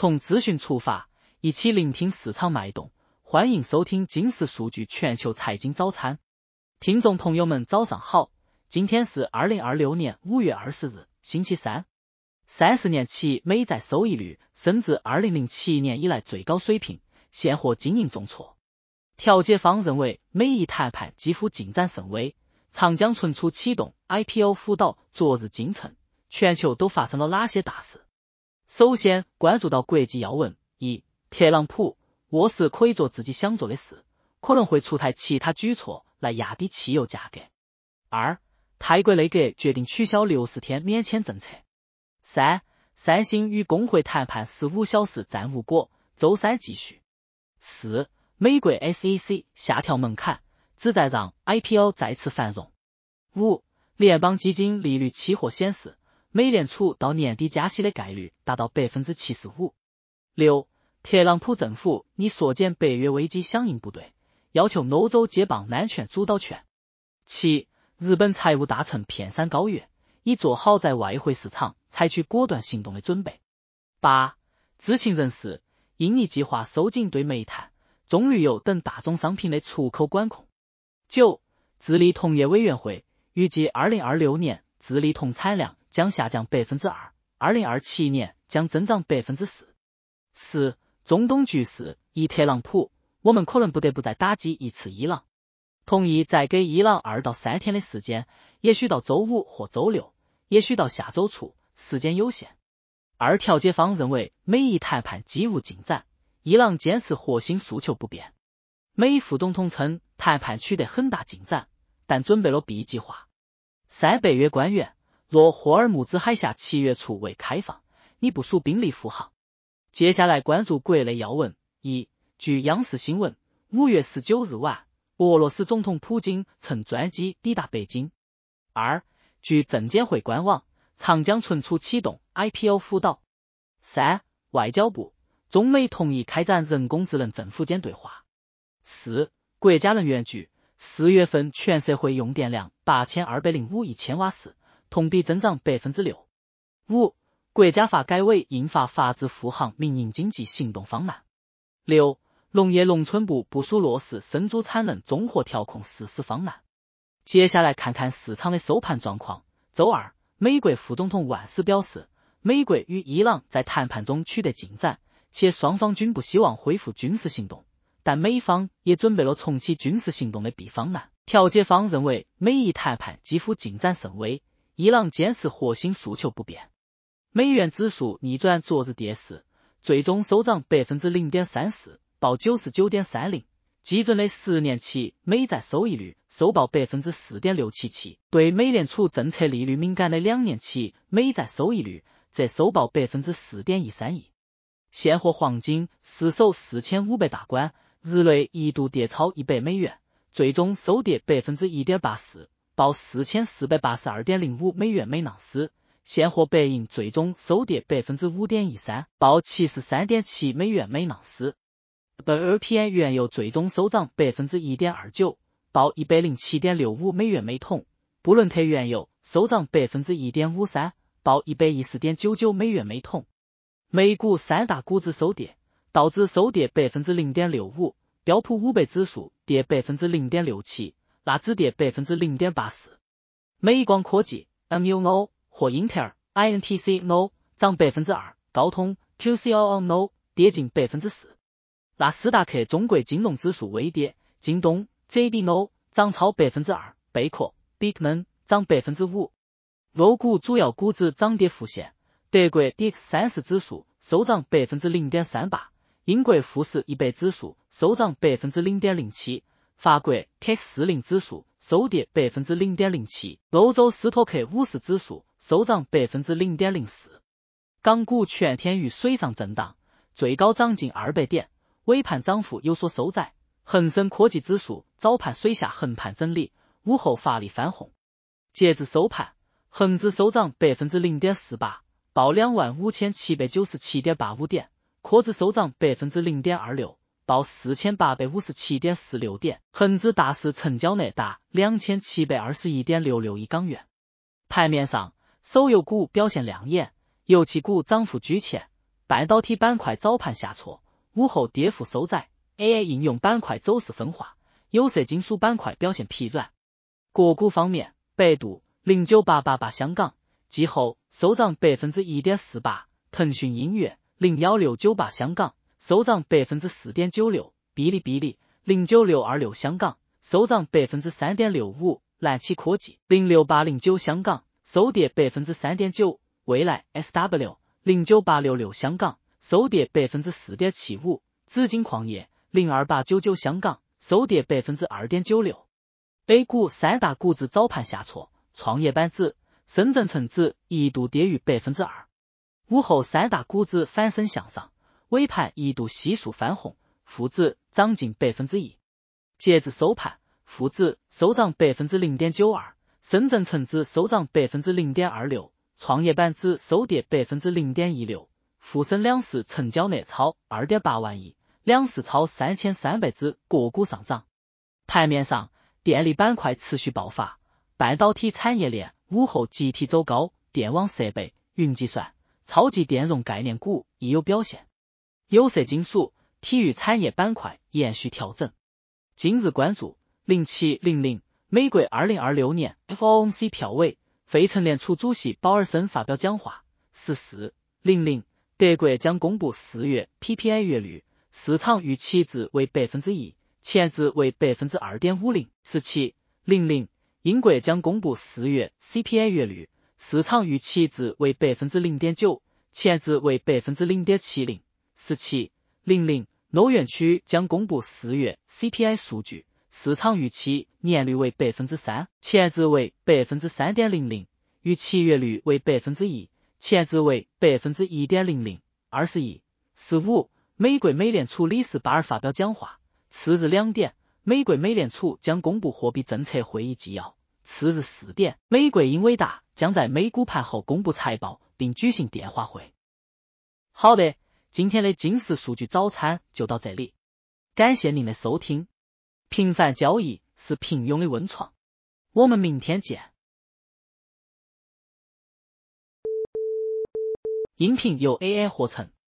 从资讯出发，一起聆听市场脉动。欢迎收听金石数据全球财经早餐。听众朋友们早上好，今天是2026年5月20日，星期三。30年期美债收益率升至2007年以来最高水平，现货经营重挫。调解方认为美意谈判几乎进展甚微，长江存储启动 IPO 辅导昨日京城，全球都发生了哪些大事？首先关注到国际要闻：一、特朗普沃氏可以做自己想做的事，可能会出台其他举措来压低汽油价格。二、泰国内阁决定取消60天免签政策。三、三星与工会谈判15小时暂无果，周三继续。四、美国 SEC 下调门槛，旨在让 IPO 再次繁荣。五、联邦基金利率期货显示，美联储到年底加息的概率达到 75%。六、特朗普政府拟缩减北约危机响应部队，要求欧洲接棒南权主导权。七、日本财务大臣片山高月已做好在外汇市场采取果断行动的准备。八、知情人士，印尼计划收紧对煤炭、棕榈油等大宗商品的出口管控。九、智利铜业委员会预计2026年智利铜产量将下降 2%，2027 年将增长 4%。四、中东局势，以特朗普，我们可能不得不再打击一次伊朗，同意再给伊朗2到3天的时间，也许到周五或周六，也许到下周初，时间有限。二、调解方认为美意谈判几无进展，伊朗坚持核心诉求不变。美副总统称谈判取得很大进展，但准备了 B 计划。三、北约官员，若霍尔木兹海峡7月初未开放，你部署兵力护航。接下来关注国内要闻。一、据央视新闻，5月19日晚，俄罗斯总统普京乘专机抵达北京。二、据证监会官网，长江存储启动 IPO 辅导。三、外交部，中美同意开展人工智能政府间对话。四、国家能源局，4月份全社会用电量8205亿千瓦时，同比增长 6%。五、国家发改委印发法治富航民营经济行动方案。六、农业农村部部署落实生猪产能综合调控实施方案。接下来看看市场的收盘状况。周二，美国副总统万斯表示，美国与伊朗在谈判中取得进展，且双方均不希望恢复军事行动，但美方也准备了重启军事行动的 B 方案。调解方认为美意谈判几乎进展甚微，伊朗坚持核心诉求不变。美元指数逆转昨日跌势，最终收涨 0.34%， 报 99.30， 基准的10年期美债收益率收报 4.677%， 对美联储政策利率敏感的2年期美债收益率则收报 4.131%。现货黄金失守4500大关，日内一度跌超100美元，最终收跌 1.84%， 报 4482.05 美元每盎司。现货白银最终收跌 5.13%， 报 73.7 美元每盎司。WTI 原油最终收涨 1.29%， 报 107.65 美元每桶。布伦特原油收涨 1.53%， 报 114.99 美元每桶。美股三大股指收跌，道指收跌 0.65%， 标普500指数跌 0.67%， 纳指跌 0.84%。美光科技 MUNO 或英特尔 INTC NO 涨 2%， 高通 QCOO NO 跌近 4%。纳斯达克中国金融指数微跌，京东 JD NO 涨超 2%， 贝壳 Bitmain 涨 5%。欧股主要股指涨跌互现，德国 DAX30 指数收涨 0.38%， 英国富时100指数收涨 0.07%， 法国 CAC40 指数收跌 0.07%， 欧洲斯托克50指数收涨 0.04%。港股全天于水上震荡，最高涨近200点，尾盘涨幅有所收窄。恒生科技指数早盘水下横盘整理，午后发力翻红。截至收盘，恒指收涨 0.48%， 报 25,797.85 点，科指收涨 0.26%， 报 4857.46 点，恒指大市成交额达 2721.66 亿港元。盘面上，手游股表现亮眼，油气股涨幅居前， 半导体板块早盘下挫，午后跌幅收窄 ，AI 应用板块走势分化，有色金属板块表现疲软。个股方面，百度09888香港季后收涨 1.48%， 腾讯音乐01698香港收涨 4.96%， 哔哩哔哩09626香港收涨 3.65%， 蓝旗科技06809香港收跌 3.9%， 未来 SW09866香港收跌 4.75%， 紫金矿业02899香港收跌 2.96%。A 股三大股指早盘下挫，创业板指、深圳成指一度跌逾 2%， 午后三大股指反身向上，尾盘一度悉数翻红，沪指涨近 1%。截至收盘，沪指收涨 0.92%， 深圳成指收涨 0.26%， 创业板指收跌 0.16%。沪深两市成交额超 2.8 万亿，两市超3300只个股上涨。盘面上，电力板块持续爆发，半导体产业链午后集体走高，电网设备、云计算、超级电容概念股亦有表现。有色金属、体育产业板块延续调整。今日关注0700美国2026年 FOMC 票委，费城联储主席鲍尔森发表讲话。1400德国将公布4月 PPI 月率，市场预期值为 1%， 前值为 2.50%。1700英国将公布4月 CPI 月率，市场预期值为 0.9%， 前值为 0.70%。1700欧元区将公布4月 CPI 数据，市场预期年率为 3%， 前值为 3.00%， 预期月率为 1%， 前值为 1.00%。2115美国美联储理事巴尔发表讲话。次日2点，美国美联储将公布货币政策会议纪要。次日4点，美国英伟达将在美股盘后公布财报并举行电话会。好的，今天的金石数据早餐就到这里，感谢您的收听。频繁交易是平庸的温床，我们明天见。音频由 AI 合成。